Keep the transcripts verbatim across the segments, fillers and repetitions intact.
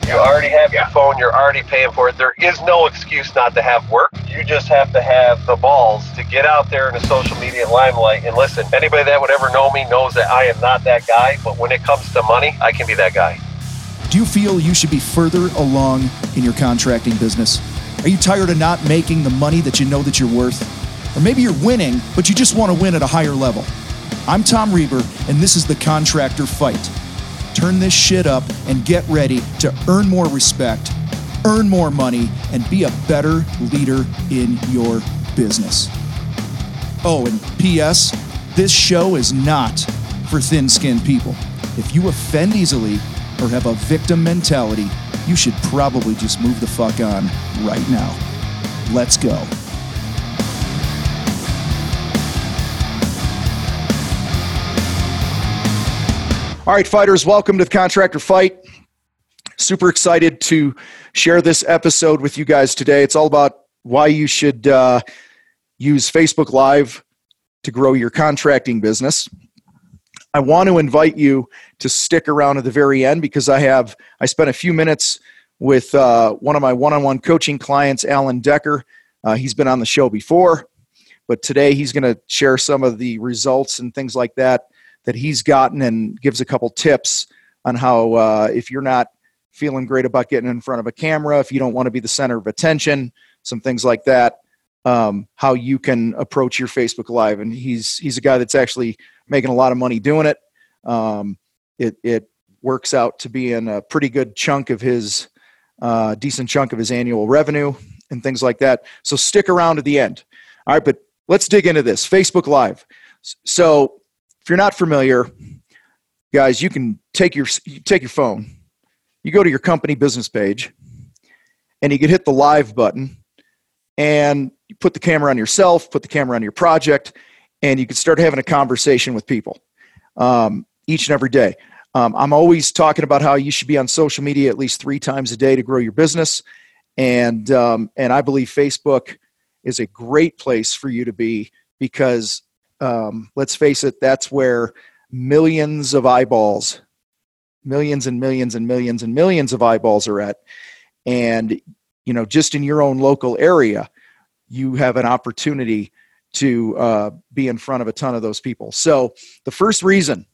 You already have your phone. You're already paying for it. There is no excuse not to have work. You just have to have the balls to get out there in the social media limelight. And listen, anybody that would ever know me knows that I am not that guy. But when it comes to money, I can be that guy. Do you feel you should be further along in your contracting business? Are you tired of not making the money that you know that you're worth? Or maybe you're winning, but you just want to win at a higher level. I'm Tom Reber, and this is the Contractor Fight. Turn this shit up and get ready to earn more respect, earn more money, and be a better leader in your business. Oh, and P S, this show is not for thin-skinned people. If you offend easily or have a victim mentality, you should probably just move the fuck on right now. Let's go. All right, fighters, welcome to the Contractor Fight. Super excited to share this episode with you guys today. It's all about why you should uh, use Facebook Live to grow your contracting business. I want to invite you to stick around at the very end because I have I spent a few minutes with uh, one of my one-on-one coaching clients, Alan Decker. Uh, he's been on the show before, but today he's going to share some of the results and things like that that he's gotten and gives a couple tips on how uh, if you're not feeling great about getting in front of a camera, if you don't want to be the center of attention, some things like that, um, how you can approach your Facebook Live. And he's he's a guy that's actually making a lot of money doing it. Um, it it works out to be in a pretty good chunk of his, uh, decent chunk of his annual revenue and things like that. So stick around to the end. All right, but let's dig into this. Facebook Live. So if you're not familiar, guys, you can take your you take your phone, you go to your company business page, and you can hit the live button, and you put the camera on yourself, put the camera on your project, and you can start having a conversation with people um, each and every day. Um, I'm always talking about how you should be on social media at least three times a day to grow your business, and um, and I believe Facebook is a great place for you to be because Um, let's face it, that's where millions of eyeballs, millions and millions and millions and millions of eyeballs are at. And, you know, just in your own local area, you have an opportunity to uh, be in front of a ton of those people. So the first reason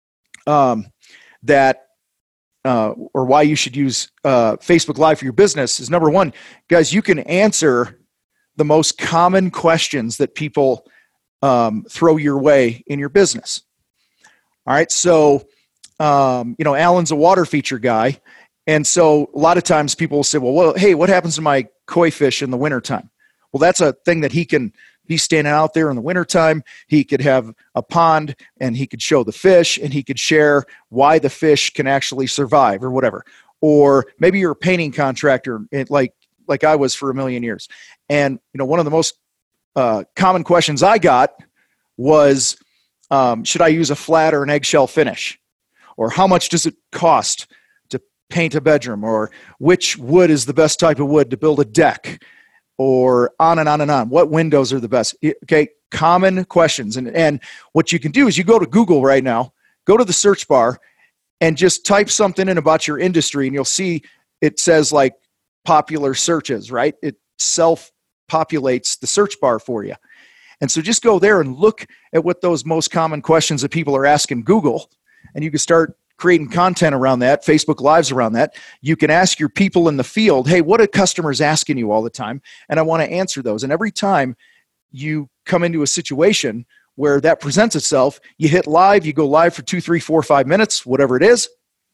um, that uh, or why you should use uh, Facebook Live for your business is, number one, guys, you can answer the most common questions that people Um, throw your way in your business. All right. So, um, you know, Alan's a water feature guy. And so a lot of times people will say, well, well, hey, what happens to my koi fish in the wintertime? Well, that's a thing that he can be standing out there in the wintertime. He could have a pond and he could show the fish and he could share why the fish can actually survive or whatever. Or maybe you're a painting contractor like, like I was for a million years. And, you know, one of the most Uh, common questions I got was, um, should I use a flat or an eggshell finish? Or how much does it cost to paint a bedroom? Or which wood is the best type of wood to build a deck? Or on and on and on. What windows are the best? Okay, common questions. And, and what you can do is you go to Google right now, go to the search bar, and just type something in about your industry, and you'll see it says like popular searches, right? It self populates the search bar for you. And so just go there and look at what those most common questions that people are asking Google, and you can start creating content around that, Facebook Lives around that. You can ask your people in the field, hey, what are customers asking you all the time? And I want to answer those. And every time you come into a situation where that presents itself, you hit live, you go live for two, three, four, five minutes, whatever it is.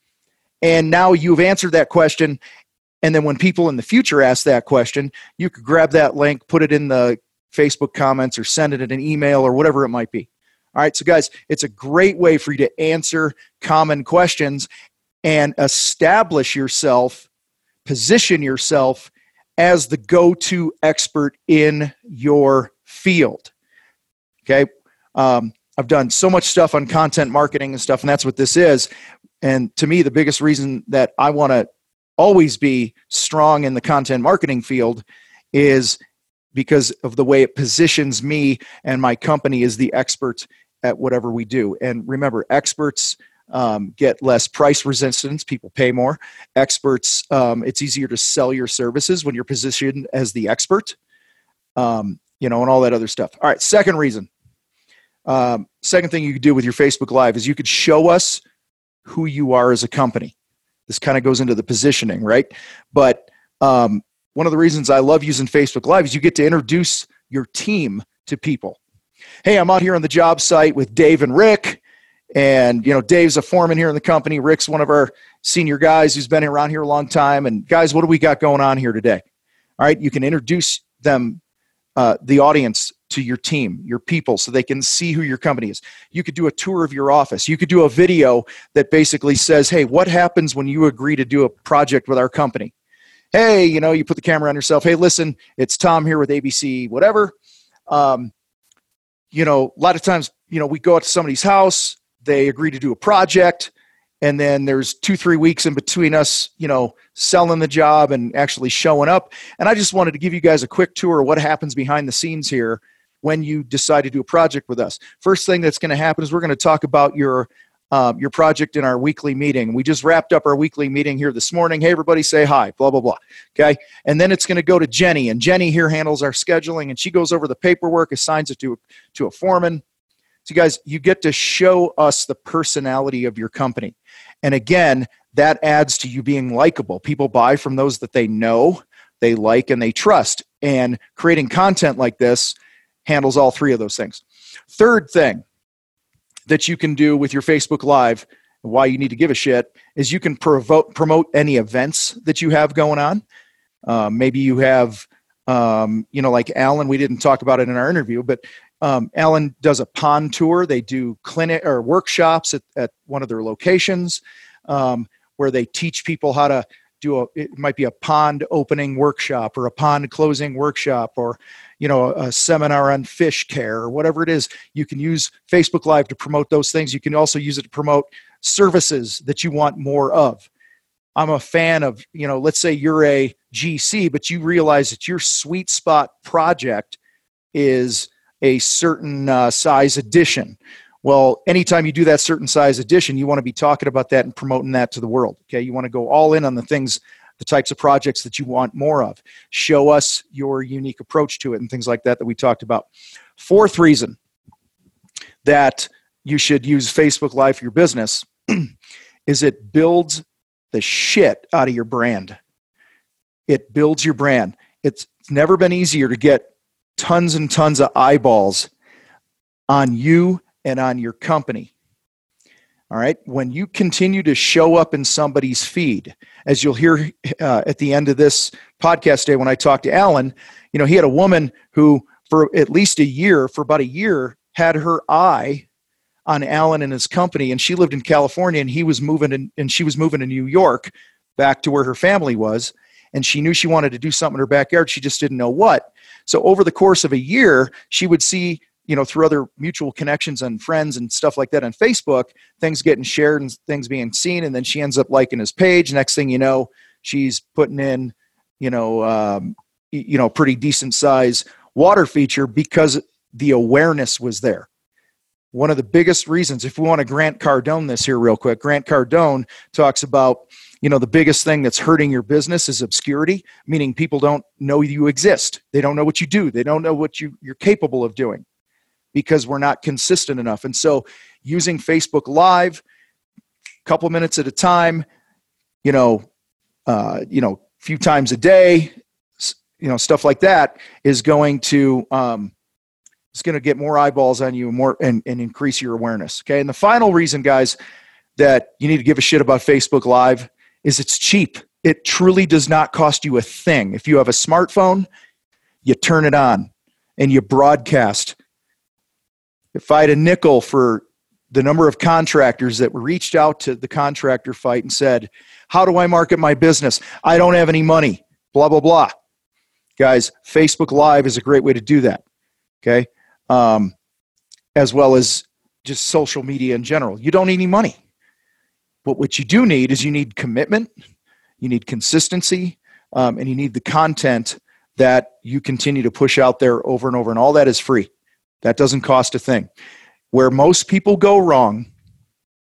And now you've answered that question. And then when people in the future ask that question, you could grab that link, put it in the Facebook comments or send it in an email or whatever it might be. All right, so guys, it's a great way for you to answer common questions and establish yourself, position yourself as the go-to expert in your field. Okay, um, I've done so much stuff on content marketing and stuff, and that's what this is. And to me, the biggest reason that I want to always be strong in the content marketing field is because of the way it positions me and my company as the expert at whatever we do. And remember, experts um, get less price resistance. People pay more. Experts, um, it's easier to sell your services when you're positioned as the expert, um, you know, and all that other stuff. All right, second reason. Um, second thing you could do with your Facebook Live is you could show us who you are as a company. This kind of goes into the positioning, right? But um, one of the reasons I love using Facebook Live is you get to introduce your team to people. Hey, I'm out here on the job site with Dave and Rick. And, you know, Dave's a foreman here in the company. Rick's one of our senior guys who's been around here a long time. And guys, what do we got going on here today? All right, you can introduce them, uh, the audience, to your team, your people, so they can see who your company is. You could do a tour of your office. You could do a video that basically says, hey, what happens when you agree to do a project with our company? Hey, you know, you put the camera on yourself. Hey, listen, it's Tom here with A B C, whatever. Um, you know, a lot of times, you know, we go out to somebody's house, they agree to do a project, and then there's two, three weeks in between us, you know, selling the job and actually showing up. And I just wanted to give you guys a quick tour of what happens behind the scenes here when you decide to do a project with us. First thing that's going to happen is we're going to talk about your um, your project in our weekly meeting. We just wrapped up our weekly meeting here this morning. Hey, everybody, say hi, blah, blah, blah. Okay. And then it's going to go to Jenny, and Jenny here handles our scheduling, and she goes over the paperwork, assigns it to, to a foreman. So, guys, you get to show us the personality of your company. And again, that adds to you being likable. People buy from those that they know, they like, and they trust. And creating content like this handles all three of those things. Third thing that you can do with your Facebook Live, why you need to give a shit, is you can provoke, promote any events that you have going on. Uh, maybe you have, um, you know, like Alan, we didn't talk about it in our interview, but um, Alan does a pond tour. They do clinic or workshops at, at one of their locations um, where they teach people how to do a, it might be a pond opening workshop or a pond closing workshop, or, you know, a seminar on fish care or whatever it is. You can use Facebook Live to promote those things. You can also use it to promote services that you want more of. I'm a fan of, you know, let's say you're a G C, but you realize that your sweet spot project is a certain uh, size edition. Well, anytime you do that certain size edition, you want to be talking about that and promoting that to the world. Okay, you want to go all in on the things, the types of projects that you want more of. Show us your unique approach to it and things like that that we talked about. Fourth reason that you should use Facebook Live for your business is it builds the shit out of your brand. It builds your brand. It's never been easier to get tons and tons of eyeballs on you and on your company. All right. When you continue to show up in somebody's feed, as you'll hear uh, at the end of this podcast day when I talked to Alan, you know, he had a woman who for at least a year, for about a year, had her eye on Alan and his company, and she lived in California, and he was moving in, and she was moving to New York back to where her family was, and she knew she wanted to do something in her backyard. She just didn't know what. So over the course of a year, she would see, you know, through other mutual connections and friends and stuff like that on Facebook, things getting shared and things being seen. And then she ends up liking his page. Next thing you know, she's putting in, you know, um, you know, pretty decent size water feature because the awareness was there. One of the biggest reasons, if we want to Grant Cardone this here real quick, Grant Cardone talks about, you know, the biggest thing that's hurting your business is obscurity, meaning people don't know you exist. They don't know what you do. They don't know what you, you're capable of doing, because we're not consistent enough. And so using Facebook Live, a couple minutes at a time, you know, uh, you know, a few times a day, you know, stuff like that is going to, um, it's going to get more eyeballs on you and more and, and increase your awareness. Okay. And the final reason, guys, that you need to give a shit about Facebook Live is it's cheap. It truly does not cost you a thing. If you have a smartphone, you turn it on and you broadcast. If I had a nickel for the number of contractors that reached out to the contractor fight and said, how do I market my business? I don't have any money, blah, blah, blah. Guys, Facebook Live is a great way to do that, okay? Um, as well as just social media in general. You don't need any money. But what you do need is you need commitment, you need consistency, um, and you need the content that you continue to push out there over and over, and all that is free. That doesn't cost a thing. Where most people go wrong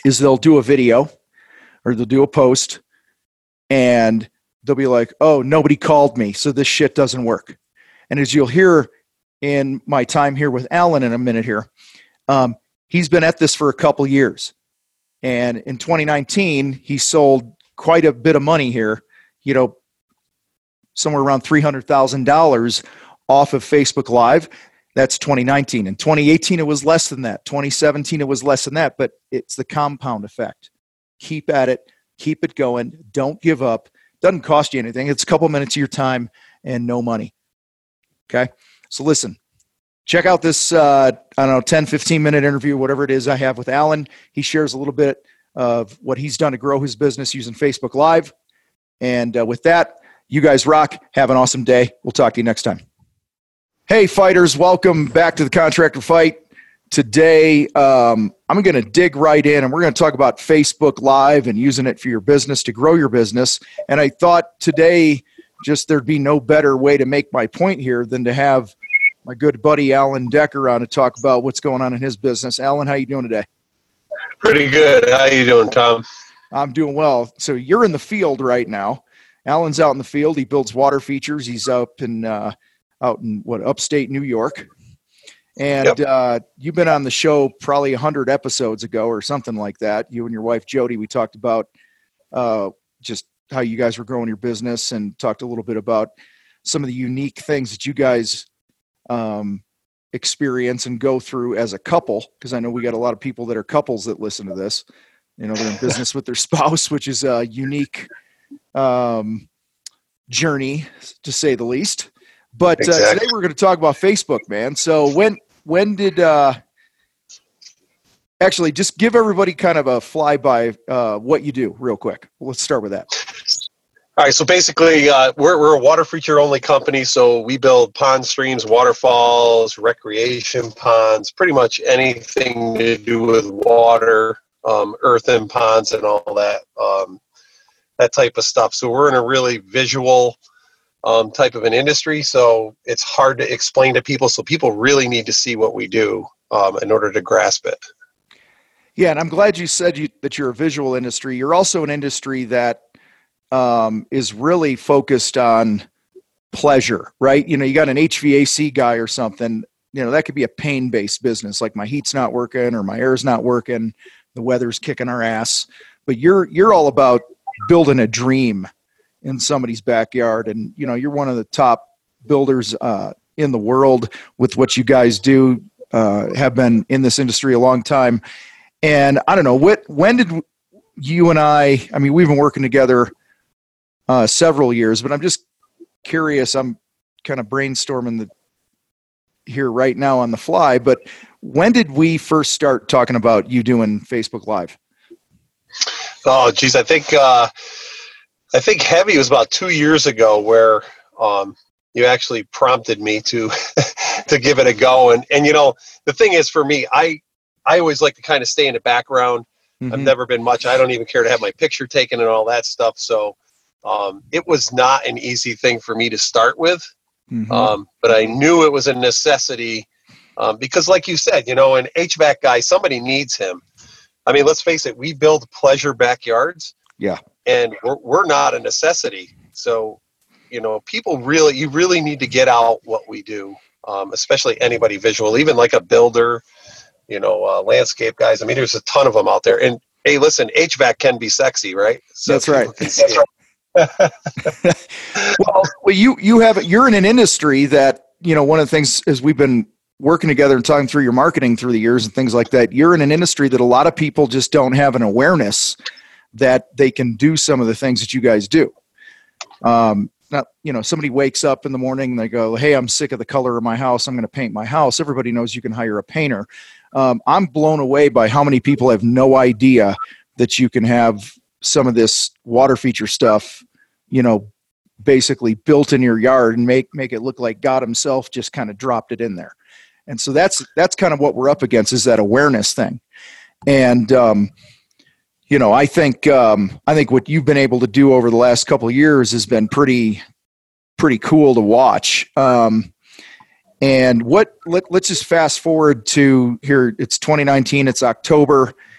is they'll do a video or they'll do a post and they'll be like, oh, nobody called me, so this shit doesn't work. And as you'll hear in my time here with Alan in a minute here, um, he's been at this for a couple years. And in twenty nineteen, he sold quite a bit of money here, you know, somewhere around three hundred thousand dollars off of Facebook Live. That's twenty nineteen. In twenty eighteen, it was less than that. twenty seventeen, it was less than that, but it's the compound effect. Keep at it. Keep it going. Don't give up. Doesn't cost you anything. It's a couple minutes of your time and no money. Okay? So listen, check out this, uh, I don't know, ten, fifteen minute interview, whatever it is I have with Alan. He shares a little bit of what he's done to grow his business using Facebook Live. And uh, with that, you guys rock. Have an awesome day. We'll talk to you next time. Hey, fighters. Welcome back to the Contractor Fight. Today, um, I'm going to dig right in, and we're going to talk about Facebook Live and using it for your business to grow your business. And I thought today, just there'd be no better way to make my point here than to have my good buddy Alan Decker on to talk about what's going on in his business. Alan, how you doing today? Pretty good. How you doing, Tom? I'm doing well. So you're in the field right now. Alan's out in the field. He builds water features. He's up in uh, out in what upstate New York. And yep. uh, you've been on the show probably one hundred episodes ago or something like that. You and your wife, Jody, we talked about uh, just how you guys were growing your business and talked a little bit about some of the unique things that you guys um, experience and go through as a couple. Because I know we got a lot of people that are couples that listen to this. You know, they're in business with their spouse, which is a unique um, journey, to say the least. But uh, exactly. Today we're going to talk about Facebook, man. So when when did uh, actually just give everybody kind of a flyby uh, what you do real quick. Let's start with that. All right. So basically, uh, we're we're a water feature only company. So we build ponds, streams, waterfalls, recreation ponds, pretty much anything to do with water, um, earthen ponds, and all that um, that type of stuff. So we're in a really visual Um, type of an industry, so it's hard to explain to people. So people really need to see what we do um, in order to grasp it. Yeah, and I'm glad you said you, that you're a visual industry. You're also an industry that um, is really focused on pleasure, right? You know, you got an H V A C guy or something. You know, that could be a pain-based business, like my heat's not working or my air's not working, the weather's kicking our ass. But you're you're all about building a dream in somebody's backyard. And, you know, you're one of the top builders uh, in the world with what you guys do, uh, have been in this industry a long time. And I don't know, what, when did you and I, I mean, we've been working together uh, several years, but I'm just curious, I'm kind of brainstorming the, here right now on the fly, but when did we first start talking about you doing Facebook Live? Oh, geez, I think, uh, I think heavy was about two years ago where um, you actually prompted me to to give it a go. And, and, you know, the thing is for me, I, I always like to kind of stay in the background. Mm-hmm. I've never been much. I don't even care to have my picture taken and all that stuff. So um, it was not an easy thing for me to start with. Mm-hmm. Um, but I knew it was a necessity um, because like you said, you know, an H V A C guy, somebody needs him. I mean, let's face it, we build pleasure backyards. Yeah. And we're, we're not a necessity. So, you know, people really, you really need to get out what we do, um, especially anybody visual, even like a builder, you know, uh, landscape guys. I mean, there's a ton of them out there. And hey, listen, H V A C can be sexy, right? So That's right. That's right. well, well, you, you have, you're in an industry that, you know, one of the things is we've been working together and talking through your marketing through the years and things like that. You're in an industry that a lot of people just don't have an awareness that they can do some of the things that you guys do. Um, not, you know, somebody wakes up in the morning and they go, hey, I'm sick of the color of my house. I'm going to paint my house. Everybody knows you can hire a painter. Um, I'm blown away by how many people have no idea that you can have some of this water feature stuff, you know, basically built in your yard and make, make it look like God himself just kind of dropped it in there. And so that's, that's kind of what we're up against, is that awareness thing. And, um, you know, I think um, I think what you've been able to do over the last couple of years has been pretty pretty cool to watch. Um, and what let, let's just fast forward to here. It's twenty nineteen. It's October.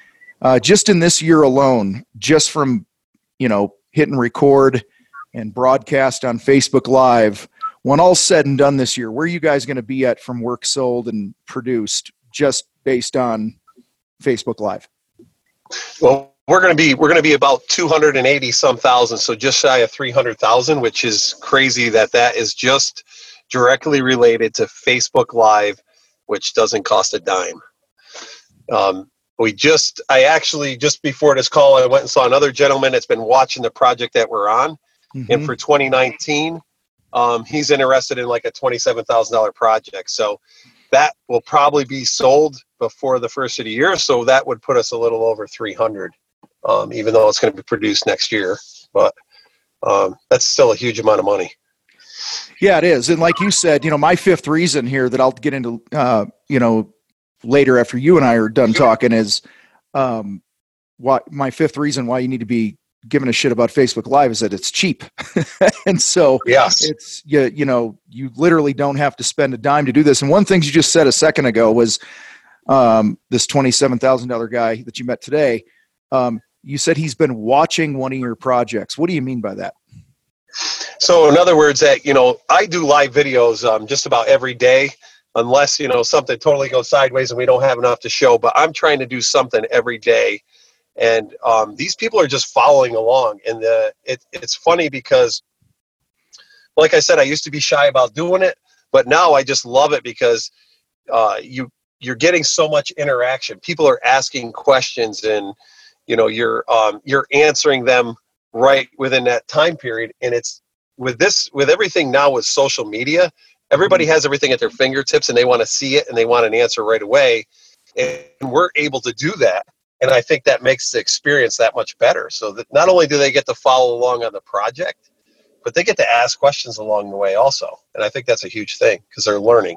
Uh, just in this year alone, just from, you know, hitting record and broadcast on Facebook Live, when all's said and done this year, where are you guys going to be at from work sold and produced just based on Facebook Live? Well, we're going to be we're going to be about two hundred eighty some thousand, so just shy of three hundred thousand, which is crazy that that is just directly related to Facebook Live, which doesn't cost a dime. Um, we just I actually just before this call, I went and saw another gentleman that's been watching the project that we're on, mm-hmm. and for twenty nineteen. Um, he's interested in like a twenty-seven thousand dollars project. So that will probably be sold before the first of the year. So that would put us a little over three hundred, um, even though it's going to be produced next year. But um, that's still a huge amount of money. Yeah, it is. And like you said, you know, my fifth reason here that I'll get into, uh, you know, later after you and I are done talking is um, why my fifth reason why you need to be giving a shit about Facebook Live is that it's cheap. And so yes. it's, you, you know, you literally don't have to spend a dime to do this. And one thing you just said a second ago was um, this twenty-seven thousand dollars guy that you met today. Um, you said he's been watching one of your projects. What do you mean by that? So in other words, that, you know, I do live videos um, just about every day, unless, you know, something totally goes sideways and we don't have enough to show, but I'm trying to do something every day. And um, these people are just following along. And the, it, it's funny because, like I said, I used to be shy about doing it, but now I just love it because uh, you, you're getting so much interaction. People are asking questions and, you know, you're, um, you're answering them right within that time period. And it's with this, with everything now with social media, everybody has everything at their fingertips and they want to see it and they want an answer right away. And we're able to do that. And I think that makes the experience that much better. So that not only do they get to follow along on the project, but they get to ask questions along the way also. And I think that's a huge thing because they're learning.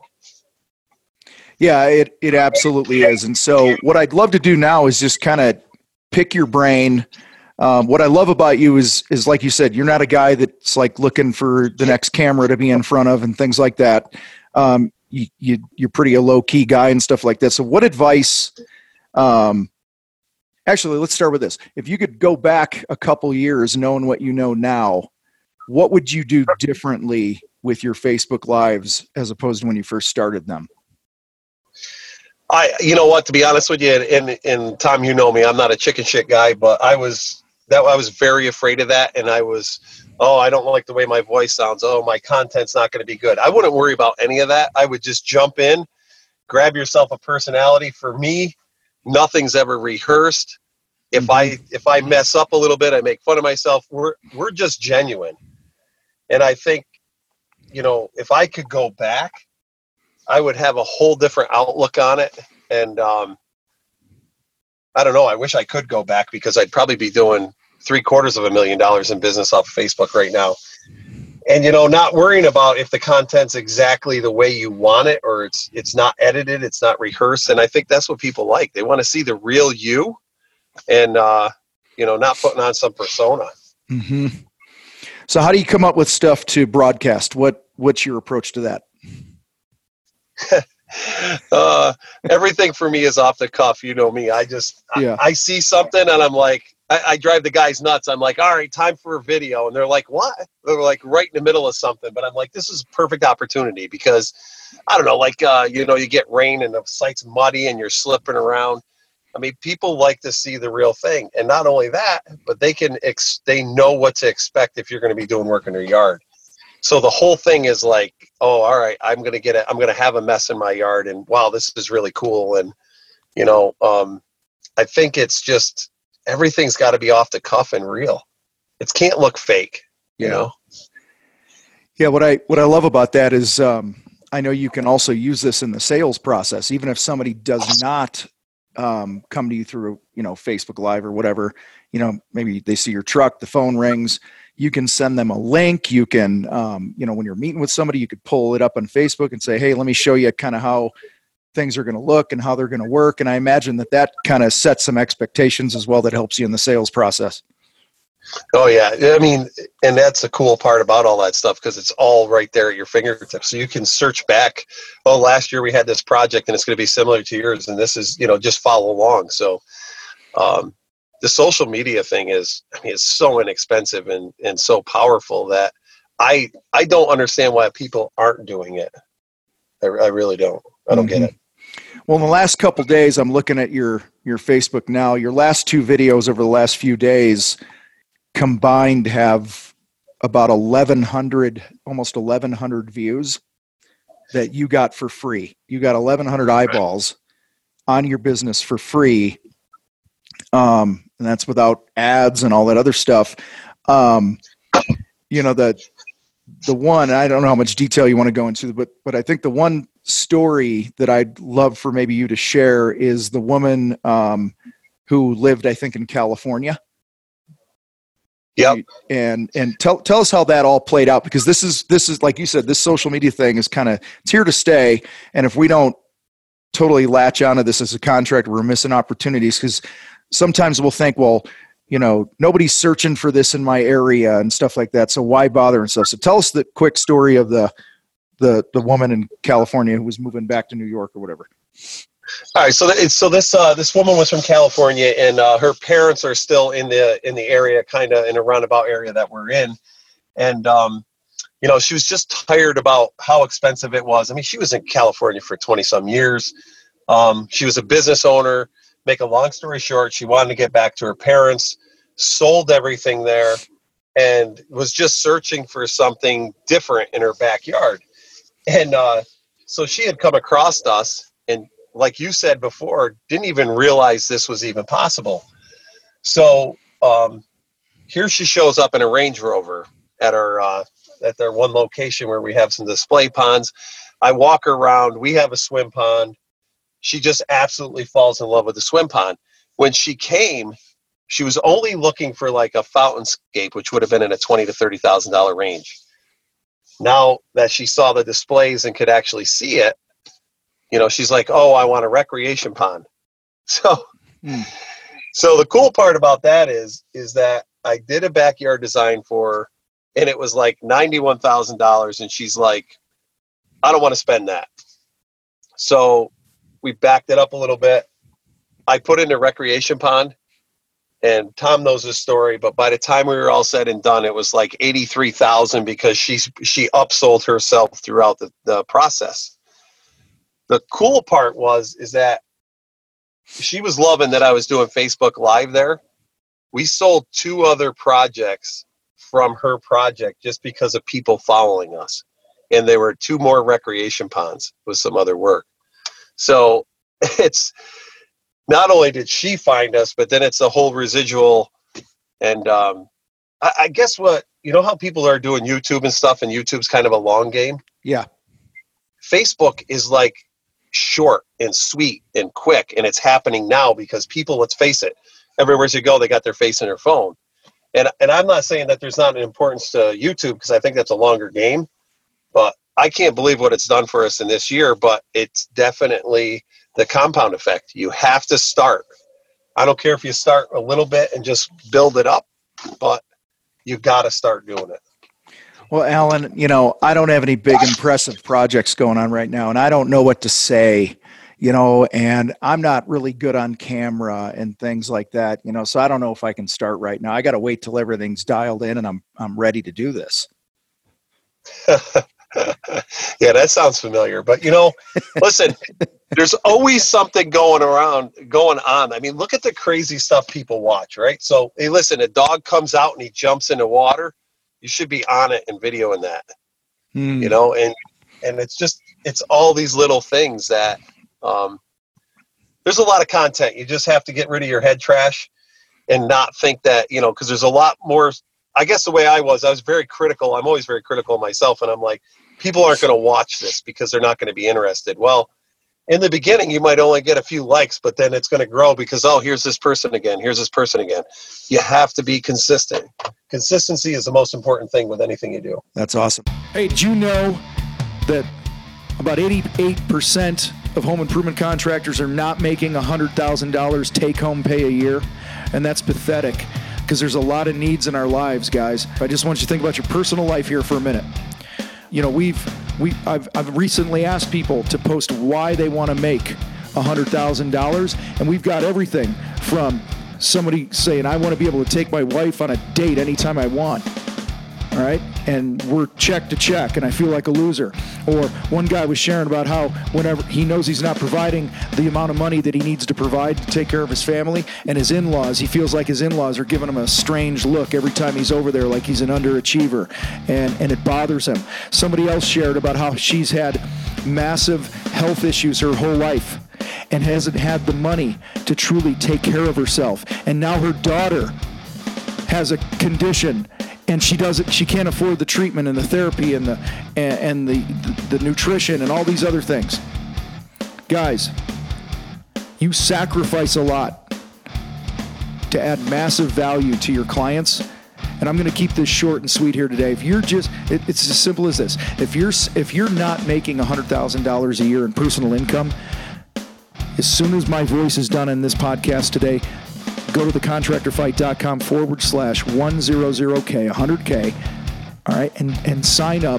Yeah, it, it absolutely is. And so what I'd love to do now is just kind of pick your brain. Um, what I love about you is, is like you said, you're not a guy that's like looking for the next camera to be in front of and things like that. Um, you, you, you're pretty a low key guy and stuff like that. So what advice, um, actually, let's start with this. If you could go back a couple years knowing what you know now, what would you do differently with your Facebook Lives as opposed to when you first started them? I, you know what, to be honest with you, and, and Tom, you know me, I'm not a chicken shit guy, but I was, that I was very afraid of that. And I was, oh, I don't like the way my voice sounds. Oh, my content's not going to be good. I wouldn't worry about any of that. I would just jump in, grab yourself a personality. For me, nothing's ever rehearsed. If mm-hmm. I if I mess up a little bit, I make fun of myself. We're we're just genuine. And I think, you know, if I could go back, I would have a whole different outlook on it. And um, I don't know, I wish I could go back because I'd probably be doing three quarters of a million dollars in business off of Facebook right now. And, you know, not worrying about if the content's exactly the way you want it or it's it's not edited, it's not rehearsed. And I think that's what people like. They want to see the real you and, uh, you know, not putting on some persona. Mm-hmm. So how do you come up with stuff to broadcast? What What's your approach to that? uh, everything for me is off the cuff. You know me. I just, yeah. I, I see something and I'm like, I, I drive the guys nuts. I'm like, all right, time for a video. And they're like, what? They're like right in the middle of something. But I'm like, this is a perfect opportunity because I don't know, like, uh, you know, you get rain and the site's muddy and you're slipping around. I mean, people like to see the real thing. And not only that, but they can, ex- they know what to expect if you're going to be doing work in their yard. So the whole thing is like, oh, all right, I'm going to get it. I'm going to have a mess in my yard and wow, this is really cool. And, you know, um, I think it's just, everything's got to be off the cuff and real. It can't look fake, you yeah. know? Yeah. What I, what I love about that is, um, I know you can also use this in the sales process, even if somebody does not, um, come to you through, you know, Facebook Live or whatever, you know, maybe they see your truck, the phone rings, you can send them a link. You can, um, you know, when you're meeting with somebody, you could pull it up on Facebook and say, hey, let me show you kind of how things are going to look and how they're going to work. And I imagine that that kind of sets some expectations as well that helps you in the sales process. Oh, yeah. I mean, and that's the cool part about all that stuff because it's all right there at your fingertips. So you can search back, oh, last year we had this project and it's going to be similar to yours. And this is, you know, just follow along. So um, the social media thing is, I mean, it's so inexpensive and, and so powerful that I I don't understand why people aren't doing it. I, I really don't. I don't mm-hmm. get it. Well, in the last couple of days, I'm looking at your your Facebook now. Your last two videos over the last few days combined have about eleven hundred, almost eleven hundred views that you got for free. You got eleven hundred eyeballs on your business for free. Um, and that's without ads and all that other stuff. Um, you know, the, the one, I don't know how much detail you want to go into, but, but I think the one story that I'd love for maybe you to share is the woman, um, who lived, I think, in California. Yep. And, and tell, tell us how that all played out, because this is, this is, like you said, this social media thing is kind of, it's here to stay. And if we don't totally latch onto this as a contractor, we're missing opportunities, because sometimes we'll think, well, you know, nobody's searching for this in my area and stuff like that, so why bother and stuff. So tell us the quick story of the the the woman in California who was moving back to New York or whatever. All right, so th- so this uh, this woman was from California, and uh, her parents are still in the in the area, kind of in a roundabout area that we're in, and um, you know, she was just tired about how expensive it was. I mean, she was in California for twenty some years. Um, she was a business owner. Make a long story short, she wanted to get back to her parents, sold everything there, and was just searching for something different in her backyard. And uh, so she had come across us, and like you said before, didn't even realize this was even possible. So um, here she shows up in a Range Rover at our uh, at their one location where we have some display ponds. I walk her around. We have a swim pond. She just absolutely falls in love with the swim pond. When she came, she was only looking for like a fountainscape, which would have been in a twenty to thirty thousand dollar range. Now that she saw the displays and could actually see it, you know, she's like, "Oh, I want a recreation pond." So, mm. so the cool part about that is, is that I did a backyard design for her, and it was like ninety-one thousand dollars, and she's like, "I don't want to spend that." So we backed it up a little bit. I put in a recreation pond, and Tom knows this story, but by the time we were all said and done, it was like eighty-three thousand because she's, she upsold herself throughout the, the process. The cool part was, is that she was loving that I was doing Facebook Live there. We sold two other projects from her project just because of people following us. And there were two more recreation ponds with some other work. So it's not only did she find us, but then it's the whole residual. And um, I, I guess what, you know how people are doing YouTube and stuff, and YouTube's kind of a long game? Yeah. Facebook is like short and sweet and quick, and it's happening now because people, let's face it, everywhere you go, they got their face in their phone. And, and I'm not saying that there's not an importance to YouTube, because I think that's a longer game, but I can't believe what it's done for us in this year, but it's definitely the compound effect. You have to start. I don't care if you start a little bit and just build it up, but you've got to start doing it. Well, Alan, you know, I don't have any big impressive projects going on right now, and I don't know what to say, you know, and I'm not really good on camera and things like that, you know, so I don't know if I can start right now. I got to wait till everything's dialed in and I'm I'm ready to do this. Yeah, that sounds familiar. But, you know, listen, there's always something going around, going on. I mean, look at the crazy stuff people watch, right? So, hey, listen, a dog comes out and he jumps into water. You should be on it and videoing that, hmm. you know, and, and it's just, it's all these little things that um, there's a lot of content. You just have to get rid of your head trash and not think that, you know, because there's a lot more. I guess the way I was, I was very critical. I'm always very critical of myself. And I'm like, people aren't going to watch this because they're not going to be interested. Well, in the beginning, you might only get a few likes, but then it's going to grow because, oh, here's this person again. Here's this person again. You have to be consistent. Consistency is the most important thing with anything you do. That's awesome. Hey, did you know that about eighty-eight percent of home improvement contractors are not making one hundred thousand dollars take-home pay a year? And that's pathetic, because there's a lot of needs in our lives, guys. I just want you to think about your personal life here for a minute. You know, we've we I've I've recently asked people to post why they want to make one hundred thousand dollars, and we've got everything from somebody saying, I want to be able to take my wife on a date anytime I want. All right, and we're check to check, and I feel like a loser. Or one guy was sharing about how whenever he knows he's not providing the amount of money that he needs to provide to take care of his family and his in-laws, he feels like his in-laws are giving him a strange look every time he's over there, like he's an underachiever, and, and it bothers him. Somebody else shared about how she's had massive health issues her whole life and hasn't had the money to truly take care of herself. And now her daughter has a condition, and she doesn't. She can't afford the treatment and the therapy and the and, and the, the the nutrition and all these other things. Guys, you sacrifice a lot to add massive value to your clients. And I'm going to keep this short and sweet here today. If you're just, it, it's as simple as this. If you're if you're not making one hundred thousand dollars a year in personal income, as soon as my voice is done in this podcast today, go to the contractorfight.com forward slash 100K, one hundred K, all right, and, and sign up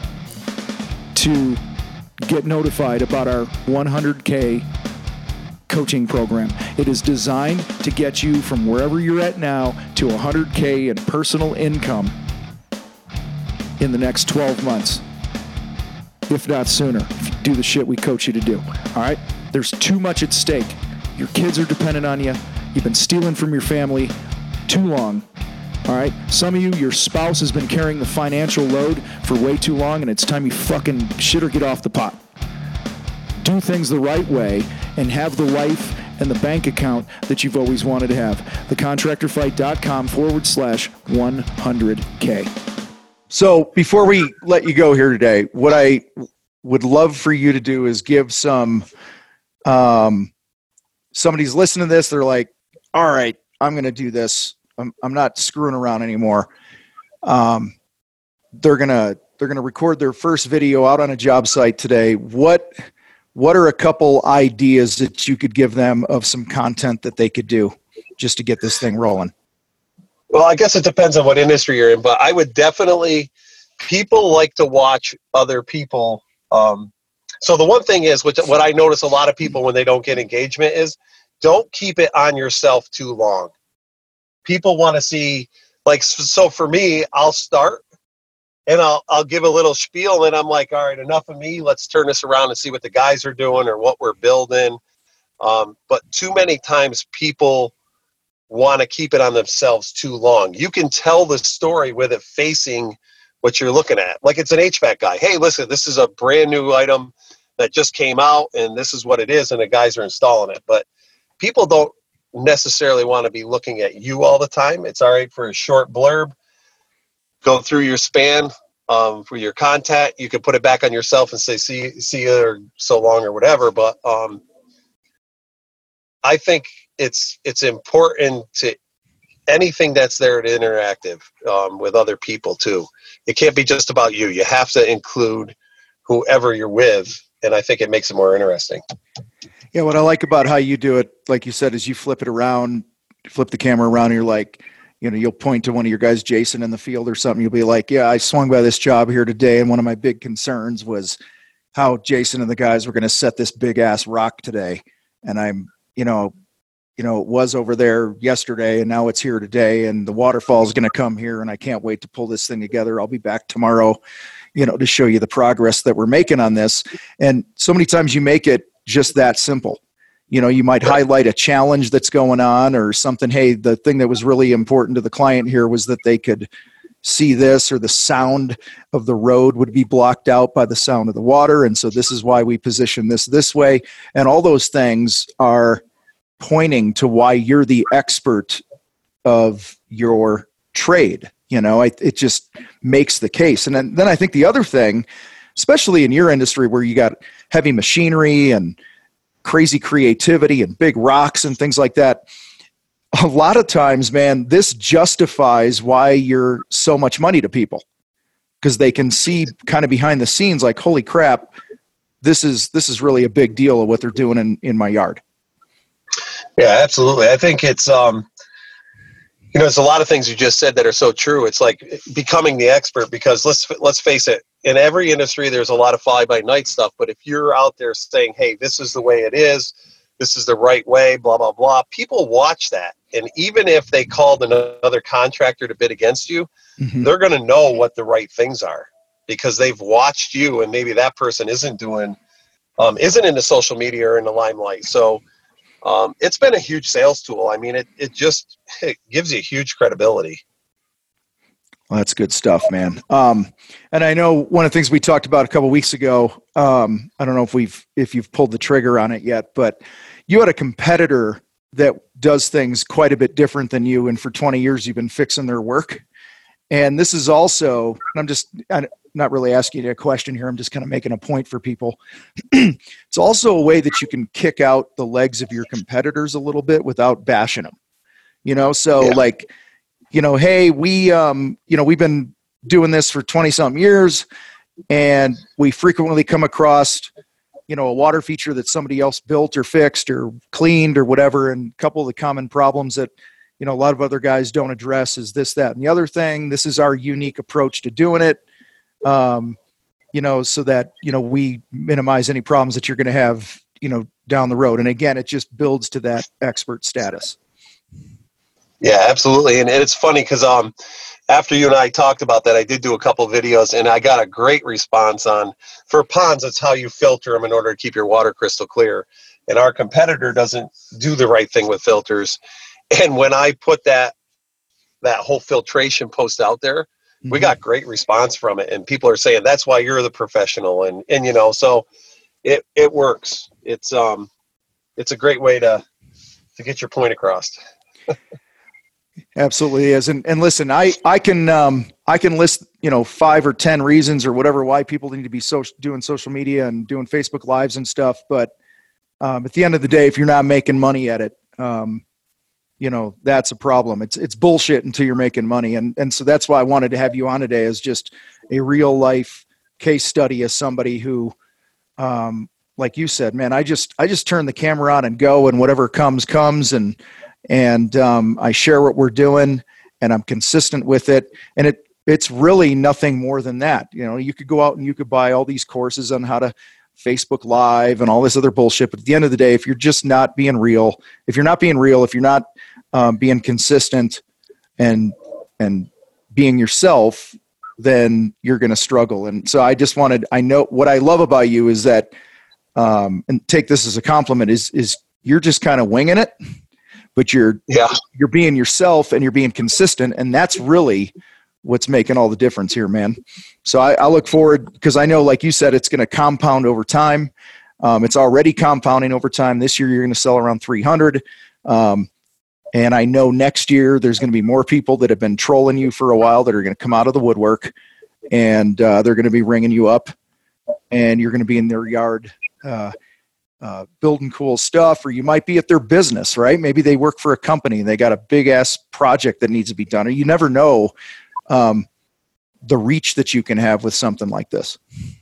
to get notified about our one hundred K coaching program. It is designed to get you from wherever you're at now to one hundred K in personal income in the next twelve months, if not sooner, if you do the shit we coach you to do, all right? There's too much at stake. Your kids are dependent on you. You've been stealing from your family too long, all right? Some of you, your spouse has been carrying the financial load for way too long, and it's time you fucking shit or get off the pot. Do things the right way and have the life and the bank account that you've always wanted to have. thecontractorfight.com forward slash 100K. So before we let you go here today, what I would love for you to do is give some, um, somebody's listening to this, they're like, all right, I'm going to do this. I'm, I'm not screwing around anymore. Um, they're going to, they're going to record their first video out on a job site today. What, what are a couple ideas that you could give them of some content that they could do just to get this thing rolling? Well, I guess it depends on what industry you're in, but I would definitely, people like to watch other people. Um, so the one thing is, what, what I notice a lot of people when they don't get engagement is, don't keep it on yourself too long. People want to see, like, so for me, I'll start and I'll I'll give a little spiel, and I'm like, all right, enough of me. Let's turn this around and see what the guys are doing or what we're building. Um, but too many times people want to keep it on themselves too long. You can tell the story with it facing what you're looking at. Like, it's an H V A C guy. Hey, listen, this is a brand new item that just came out, and this is what it is, and the guys are installing it. But people don't necessarily want to be looking at you all the time. It's all right for a short blurb. Go through your span um, for your contact. You can put it back on yourself and say, see, see you or so long or whatever. But um, I think it's it's important to anything that's there to interactive um, with other people too. It can't be just about you. You have to include whoever you're with, and I think it makes it more interesting. Yeah, what I like about how you do it, like you said, is you flip it around, flip the camera around, and you're like, you know, you'll point to one of your guys, Jason, in the field or something. You'll be like, yeah, I swung by this job here today, and one of my big concerns was how Jason and the guys were going to set this big-ass rock today. And I'm, you know, you know, it was over there yesterday, and now it's here today, and the waterfall is going to come here, and I can't wait to pull this thing together. I'll be back tomorrow, you know, to show you the progress that we're making on this. And so many times you make it just that simple. You know, you might highlight a challenge that's going on or something. Hey, the thing that was really important to the client here was that they could see this, or the sound of the road would be blocked out by the sound of the water. And so this is why we position this this way. And all those things are pointing to why you're the expert of your trade. You know, it, it just makes the case. And then, then I think the other thing, especially in your industry where you got heavy machinery and crazy creativity and big rocks and things like that, a lot of times, man, this justifies why you're so much money to people, because they can see kind of behind the scenes like, holy crap, this is this is really a big deal of what they're doing in, in my yard. Yeah, absolutely. I think it's, um, you know, there's a lot of things you just said that are so true. It's like becoming the expert, because let's let's face it, in every industry, there's a lot of fly-by-night stuff. But if you're out there saying, hey, this is the way it is, this is the right way, blah, blah, blah, people watch that. And even if they called another contractor to bid against you, Mm-hmm. they're going to know what the right things are because they've watched you, and maybe that person isn't doing, um, isn't into social media or in the limelight. So um, it's been a huge sales tool. I mean, it, it just, it gives you huge credibility. Well, that's good stuff, man. Um, and I know one of the things we talked about a couple of weeks ago, um, I don't know if we've, if you've pulled the trigger on it yet, but you had a competitor that does things quite a bit different than you. And for twenty years, you've been fixing their work. And this is also, and I'm just I'm not really asking you a question here. I'm just kind of making a point for people. It's also a way that you can kick out the legs of your competitors a little bit without bashing them, you know? So yeah. like, you know, hey, we, um, you know, we've been doing this for twenty something years, and we frequently come across, you know, a water feature that somebody else built or fixed or cleaned or whatever. And a couple of the common problems that, you know, a lot of other guys don't address is this, that, and the other thing. This is our unique approach to doing it. Um, you know, so that, you know, we minimize any problems that you're going to have, you know, down the road. And again, it just builds to that expert status. Yeah, absolutely. And it's funny because um, after you and I talked about that, I did do a couple of videos, and I got a great response on, for ponds, it's how you filter them in order to keep your water crystal clear. And our competitor doesn't do the right thing with filters. And when I put that that whole filtration post out there, mm-hmm. we got great response from it. And people are saying, that's why you're the professional. And, and you know, so it, it works. It's um it's a great way to to get your point across. Absolutely is. And and listen, I, I can um I can list, you know, five or ten reasons or whatever why people need to be social, doing social media and doing Facebook Lives and stuff. But um, at the end of the day, if you're not making money at it, um, you know, that's a problem. It's it's bullshit until you're making money. And and so that's why I wanted to have you on today, as just a real life case study as somebody who, um, like you said, man, I just I just turn the camera on and go, and whatever comes comes, and and um, I share what we're doing, and I'm consistent with it. And it it's really nothing more than that. You know, you could go out and you could buy all these courses on how to Facebook Live and all this other bullshit. But at the end of the day, if you're just not being real, if you're not being real, if you're not um, being consistent and and being yourself, then you're going to struggle. And so I just wanted, I know what I love about you is that, um, and take this as a compliment, is is you're just kind of winging it, but you're yeah. you're being yourself and you're being consistent, and that's really what's making all the difference here, man. So I, I look forward, because I know, like you said, it's going to compound over time. Um, it's already compounding over time. This year, you're going to sell around three hundred. Um, and I know next year, there's going to be more people that have been trolling you for a while that are going to come out of the woodwork, and uh, they're going to be ringing you up, and you're going to be in their yard uh, uh, building cool stuff, or you might be at their business, right? Maybe they work for a company and they got a big ass project that needs to be done, or you never know um, the reach that you can have with something like this.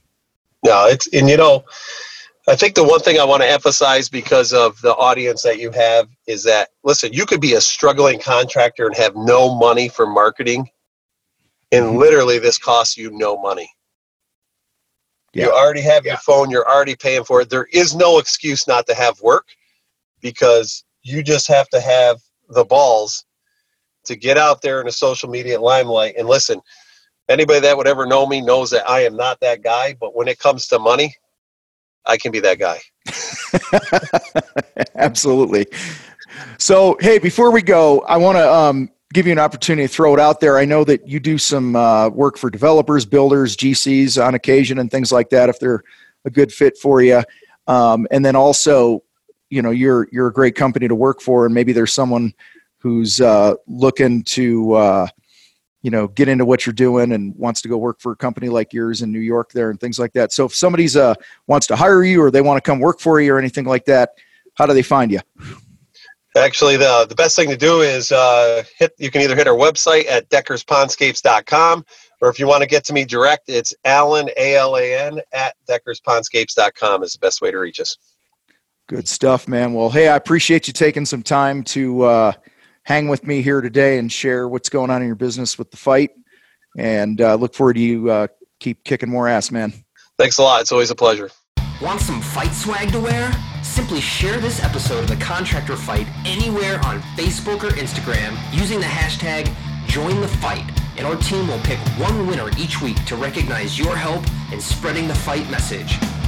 No, it's, and you know, I think the one thing I want to emphasize, because of the audience that you have, is that, listen, you could be a struggling contractor and have no money for marketing, and mm-hmm. literally this costs you no money. Yeah. You already have yeah. your phone, you're already paying for it. There is no excuse not to have work, because you just have to have the balls to get out there in the social media limelight. And listen, anybody that would ever know me knows that I am not that guy, but when it comes to money, I can be that guy. Absolutely. So, hey, before we go, I want to um, give you an opportunity to throw it out there. I know that you do some uh, work for developers, builders, G Cs on occasion, and things like that, if they're a good fit for you. Um, and then also, you know, you're you're a great company to work for, and maybe there's someone who's uh, looking to, uh, you know, get into what you're doing and wants to go work for a company like yours in New York there and things like that. So if somebody's uh, wants to hire you, or they want to come work for you or anything like that, how do they find you? Actually, the the best thing to do is uh, hit. You can either hit our website at deckers pondscapes dot com, or if you want to get to me direct, it's Alan, A L A N, at deckers pondscapes dot com is the best way to reach us. Good stuff, man. Well, hey, I appreciate you taking some time to uh, hang with me here today and share what's going on in your business with the fight. And uh, look forward to you uh, keep kicking more ass, man. Thanks a lot. It's always a pleasure. Want some fight swag to wear? Simply share this episode of The Contractor Fight anywhere on Facebook or Instagram using the hashtag JoinTheFight, and our team will pick one winner each week to recognize your help in spreading the fight message.